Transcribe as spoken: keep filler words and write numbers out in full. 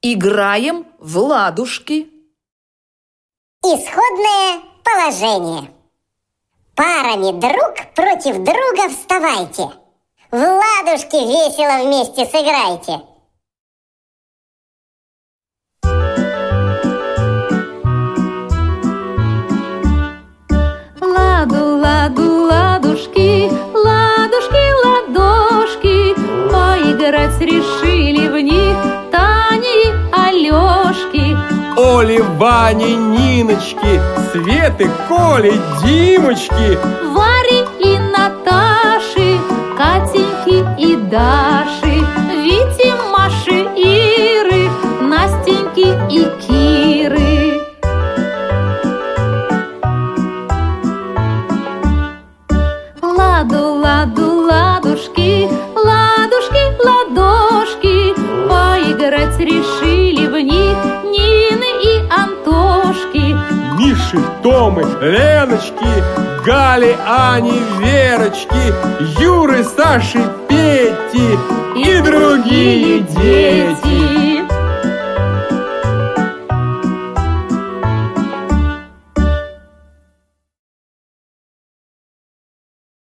Играем в ладушки. Исходное положение. Парами друг против друга вставайте. В ладушки весело вместе сыграйте. Ладу, ладу, ладушки, ладушки, ладошки, поиграть решили в них Тани и Алешки. Оли, Вани, Ниночки, Светы, Коли, Димочки, Вари и Наташи, Катеньки и Даши, Вити, Маши, Иры, Настеньки и Киры. Ладу, ладу, ладушки, ладушки, ладошки, поиграть решили в них Нины и Антошки. Миши, Томы, Леночки, Гали, Ани, Верочки, Юры, Саши, Пети и другие дети.